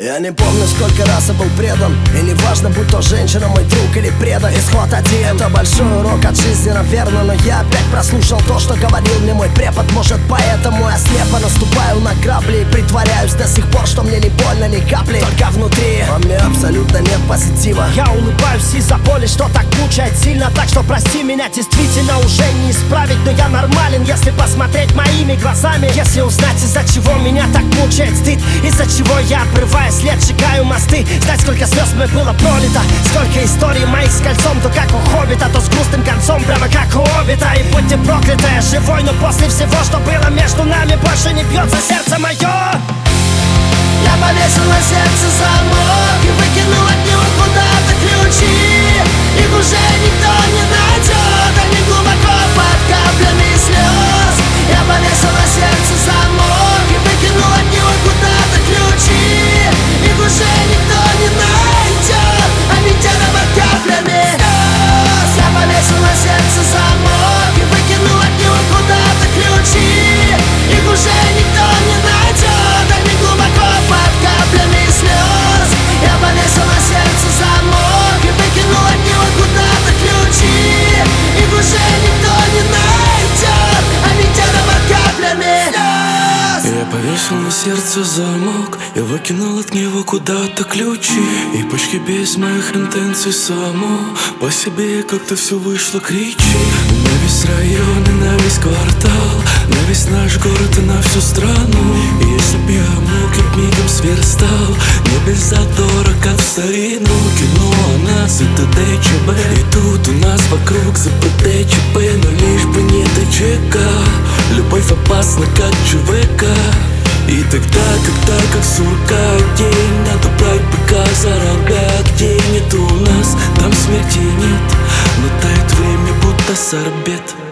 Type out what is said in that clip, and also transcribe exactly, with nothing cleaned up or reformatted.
Я не помню, сколько раз я был предан. И не важно, будь то женщина, мой друг или предан. Исход один. Это большой урок от жизни, наверное. Но я опять прослушал то, что говорил мне мой препод. Может, поэтому я слепо наступаю на грабли и притворяюсь до сих пор, что мне не больно ни капли. Только внутри во мне абсолютно нет позитива. Я улыбаюсь из-за боли, что так мучает сильно. Так что прости меня, действительно уже не исправить. Но я нормален, если посмотреть моими глазами. Если узнать, из-за чего меня так мучает стыд, из-за чего я обрываю след, сжигаю мосты. Знать, сколько слез мне было пролито, сколько историй моих с кольцом. То как у Хоббита, то с грустным концом, прямо как у Обита. И будь ты проклята, я живой, но после всего, что было между нами, больше не бьется сердце мое. Я повесил на сердце замок и выкинул от него куда-то ключи. Их уже никто не найдет, они глубоко под каплями слез. Я повесил на сердце замок и выкинул от него куда-то ключи. Их уже никто не найдет, они где-то под каплями слез. Я повесил на сердце замок и выкинул от него куда-то ключи. Их уже никто не найдет, они глубоко под каплями слез. Я повесил на сердце замок и выкинул от него куда-то ключи. Их уже никто не найдет, они где-то под каплями слез. Я повесил на сердце замок и выкинул от него куда-то ключи. И почти без моих интенций само по себе как-то все вышло, кричи. На весь район и на весь квартал, на весь наш город и на всю страну. И если б я мог, я б мигом сверстал, не без задора, как в старину. Кино о нас, это ДЧБ, и тут у нас вокруг ЗПТЧП. Но лишь бы не ТЧК, любовь опасна, как ЧВК. И тогда, когда как сурка день, надо брать быка за рога. Где нету у нас, там смерти нет, но тает время, будто сорбет.